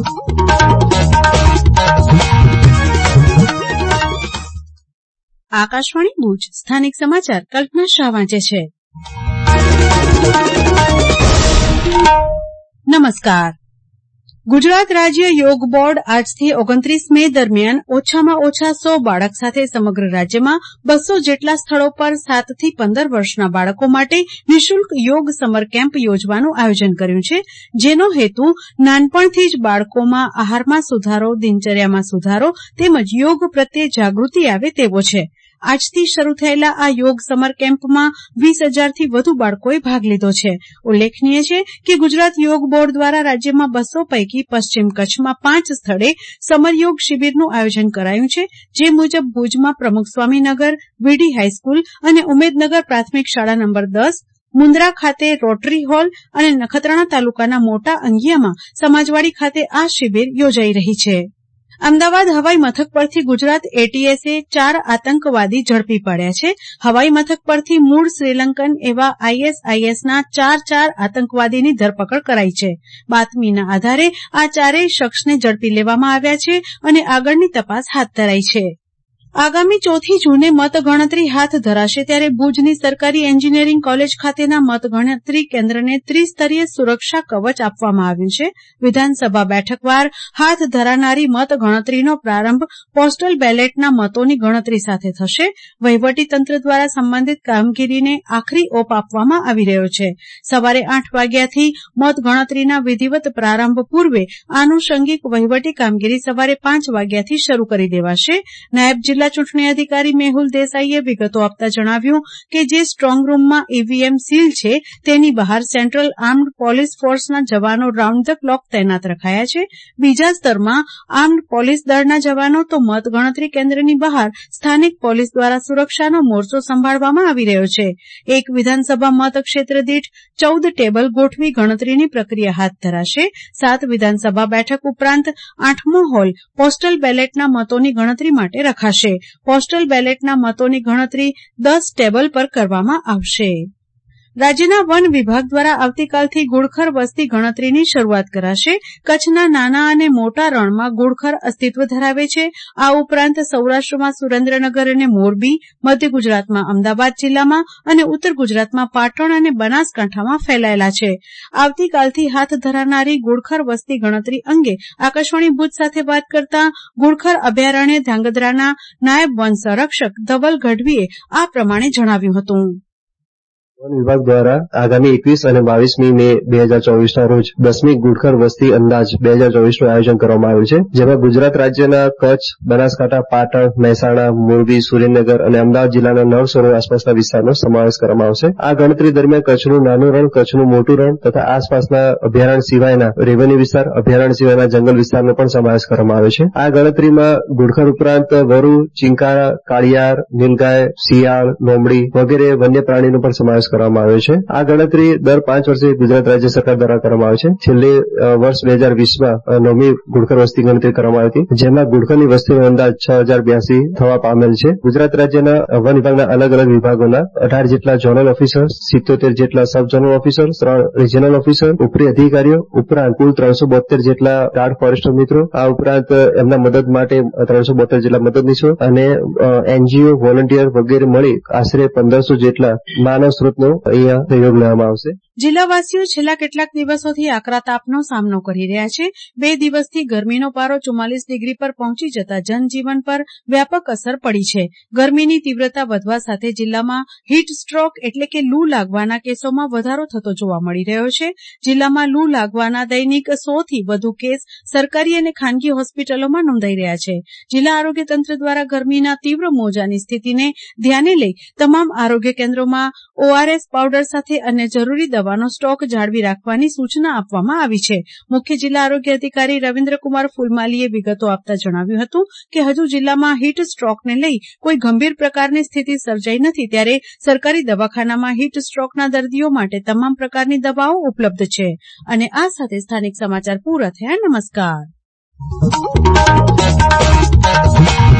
આકાશવાણી ભુજ સ્થાનિક સમાચાર કલ્પના શાહ વાંચે છે. નમસ્કાર. ગુજરાત રાજ્ય યોગ બોર્ડ આજથી 29 મે દરમિયાન ઓછામાં ઓછા 100 બાળક સાથે સમગ્ર રાજ્યમાં 200 જેટલા સ્થળો પર 7 થી 15 વર્ષના બાળકો માટે નિઃશુલ્ક યોગ સમર કેમ્પ યોજવાનું આયોજન કર્યું છે, જેનો હેતુ નાનપણથી જ બાળકોમાં આહારમાં સુધારો, દિનચર્યામાં સુધારો તેમજ યોગ પ્રત્યે જાગૃતિ આવે તેવો છે. આજથી શરૂ થયેલા આ યોગ સમર કેમ્પમાં 20,000 થી વધુ બાળકોએ ભાગ લીધો છે. ઉલ્લેખનીય છે કે ગુજરાત યોગ બોર્ડ દ્વારા રાજ્યમાં 200 પૈકી પશ્ચિમ કચ્છમાં 5 સ્થળે સમર યોગ શિબિરનું આયોજન કરાયું છે, જે મુજબ ભુજમાં પ્રમુખ સ્વામીનગર વીડી હાઈસ્કૂલ અને ઉમેદનગર પ્રાથમિક શાળા નંબર 10, મુન્દ્રા ખાતે રોટરી હોલ અને નખત્રાણા તાલુકાના મોટા અંગિયામાં સમાજવાડી ખાતે આ શિબિર યોજાઈ રહી છે. અમદાવાદ હવાઈ મથક પરથી ગુજરાત એટીએસે 4 આતંકવાદી ઝડપી પાડ્યા છે. હવાઈ મથક પરથી મૂળ શ્રીલંકન એવા આઈએસઆઈએસના 4 આતંકવાદીની ધરપકડ કરાઈ છે. બાતમીના આધારે આ 4 શખ્સને ઝડપી લેવામાં આવ્યા છે અને આગળની તપાસ હાથ ધરાઈ છે. આગામી 4 જૂને મતગણતરી હાથ ધરાશે, ત્યારે ભુજની સરકારી એન્જિનિયરિંગ કોલેજ ખાતેના મતગણતરી કેન્દ્રને ત્રિસ્તરીય સુરક્ષા કવચ આપવામાં આવ્યું છે. વિધાનસભા બેઠકવાર હાથ ધરાનારી મતગણતરીનો પ્રારંભ પોસ્ટલ બેલેટના મતોની ગણતરી સાથે થશે. વહીવટીતંત્ર દ્વારા સંબંધિત કામગીરીને આખરી ઓપ આપવામાં આવી રહ્યો છે. સવારે 8 વાગ્યાથી મતગણતરીના વિધિવત પ્રારંભ પૂર્વે આનુષંગિક વહીવટી કામગીરી સવારે 5 વાગ્યાથી શરૂ કરી દેવાશે. નાયબ જિલ્લા ચૂંટણી અધિકારી મેહુલ દેસાઈએ વિગતો આપતા જણાવ્યું કે જે સ્ટ્રોંગ રૂમમાં ઈવીએમ સીલ છે, તેની બહાર સેન્ટ્રલ આર્મ્ડ પોલીસ ફોર્સના જવાનો રાઉન્ડ ધ ક્લોક તૈનાત રખાયા છે. બીજા સ્તરમાં આર્મ્ડ પોલીસ દળના જવાનો તો મતગણતરી કેન્દ્રની બહાર સ્થાનિક પોલીસ દ્વારા સુરક્ષાનો મોરચો સંભાળવામાં આવી રહ્યો છે. એક વિધાનસભા મતક્ષેત્ર દીઠ 14 ટેબલ ગોઠવી ગણતરીની પ્રક્રિયા હાથ ધરાશે. 7 વિધાનસભા બેઠક ઉપરાંત 8મો હોલ પોસ્ટલ બેલેટના મતોની ગણતરી માટે રખાશે. પોસ્ટલ બેલેટના મતોની ગણતરી 10 ટેબલ પર કરવામાં આવશે. રાજ્યના વન વિભાગ દ્વારા આવતીકાલથી ઘુડખર વસ્તી ગણતરીની શરૂઆત કરાશે. કચ્છના નાના અને મોટા રણમાં ઘુડખર અસ્તિત્વ ધરાવે છે. આ ઉપરાંત સૌરાષ્ટ્રમાં સુરેન્દ્રનગર અને મોરબી, મધ્ય ગુજરાતમાં અમદાવાદ જિલ્લામાં અને ઉત્તર ગુજરાતમાં પાટણ અને બનાસકાંઠામાં ફેલાયેલા છે. આવતીકાલથી હાથ ધરાનારી ઘુડખર વસ્તી ગણતરી અંગે આકાશવાણી ભુજ સાથે વાત કરતા ઘુડખર અભયારણ્ય ધ્રાંગધ્રાના નાયબ વન સંરક્ષક ધવલ ગઢવીએ આ પ્રમાણે જણાવ્યું હતું. વન વિભાગ દ્વારા આગામી 21 અને 22મી મે 2024ના રોજ 10મી ઘુડખર વસ્તી અંદાજ 2024નું આયોજન કરવામાં આવ્યું છે, જેમાં ગુજરાત રાજ્યના કચ્છ, બનાસકાંઠા, પાટણ, મહેસાણા, મોરબી, સુરેન્દ્રનગર અને અમદાવાદ જિલ્લાના 9 શહેરો આસપાસના વિસ્તારનો સમાવેશ કરવામાં આવશે. આ ગણતરી દરમિયાન કચ્છનું નાનું રણ, કચ્છનું મોટું રણ તથા આસપાસના અભયારણ્ય સિવાયના રેવન્યુ વિસ્તાર, અભયારણ્ય સિવાયના જંગલ વિસ્તારનો પણ સમાવેશ કરવામાં આવ્યો છે. આ ગણતરીમાં ઘુડખર ઉપરાંત વરુ, ચિંકારા, કાળિયાર, નીલગાય, શિયાળ, લોમડી વગેરે વન્ય પ્રાણીનો પણ સમાવેશ કરવામાં આવ્યો છે. આ ગણતરી દર 5 વર્ષે ગુજરાત રાજ્ય સરકાર દ્વારા કરવામાં આવે છે. છેલ્લે વર્ષ 2020માં 9મી ઘુડખર વસ્તી ગણતરી કરવામાં આવી હતી, જેમાં ઘુડખરની વસ્તીનો અંદાજ 6082 થવા પામેલ છે. ગુજરાત રાજ્યના વન વિભાગના અલગ અલગ વિભાગોના 18 જેટલા ઝોનલ ઓફિસર, 77 જેટલા sub zonal officer, 3 regional officer, ઉપરી અધિકારીઓ ઉપરાંત કુલ 372 જેટલા ગાર્ડ ફોરેસ્ટર મિત્રો, આ ઉપરાંત એમના મદદ માટે 372 જેટલા મદદનીશો અને એનજીઓ, વોલન્ટિયર વગેરે મળી આશરે 1500 જેટલા માનવ સ્ત્રોતનો અહીંયા સહયોગ લેવામાં આવશે. જિલ્લાવાસીઓ છેલ્લા કેટલાક દિવસોથી આકરા તાપનો સામનો કરી રહ્યા છે. 2 દિવસથી ગરમીનો પારો 44 ડિગ્રી પર પહોંચી જતા જનજીવન પર વ્યાપક અસર પડી છે. ગરમીની તીવ્રતા વધવા સાથે જિલ્લામાં હીટ સ્ટ્રોક એટલે કે લૂ લાગવાના કેસોમાં વધારો થતો જોવા મળી રહ્યો છે. જિલ્લામાં લૂ લાગવાના દૈનિક 100 થી વધુ કેસ સરકારી અને ખાનગી હોસ્પિટલોમાં નોંધાઈ રહ્યા છે. જિલ્લા આરોગ્ય તંત્ર દ્વારા ગરમીના તીવ્ર મોજાની સ્થિતિને ધ્યાને લઈ તમામ આરોગ્ય કેન્દ્રોમાં ઓઆરએસ પાવડર સાથે અન્ય જરૂરી દવાનો સ્ટોક જાળવી રાખવાની સૂચના આપવામાં આવી છે. મુખ્ય જિલ્લા આરોગ્ય અધિકારી રવિન્દ્રકુમાર ફુલમાલીએ વિગતો આપતા જણાવ્યું હતું કે હજુ જિલ્લામાં હીટ સ્ટ્રોકને લઈ કોઈ ગંભીર પ્રકારની સ્થિતિ સર્જાઈ નથી, ત્યારે સરકારી દવાખાનામાં હીટ સ્ટ્રોકના દર્દીઓ માટે તમામ પ્રકારની દવાઓ ઉપલબ્ધ છે. અને આ સાથે સ્થાનિક સમાચાર પૂરા થયા. નમસ્કાર.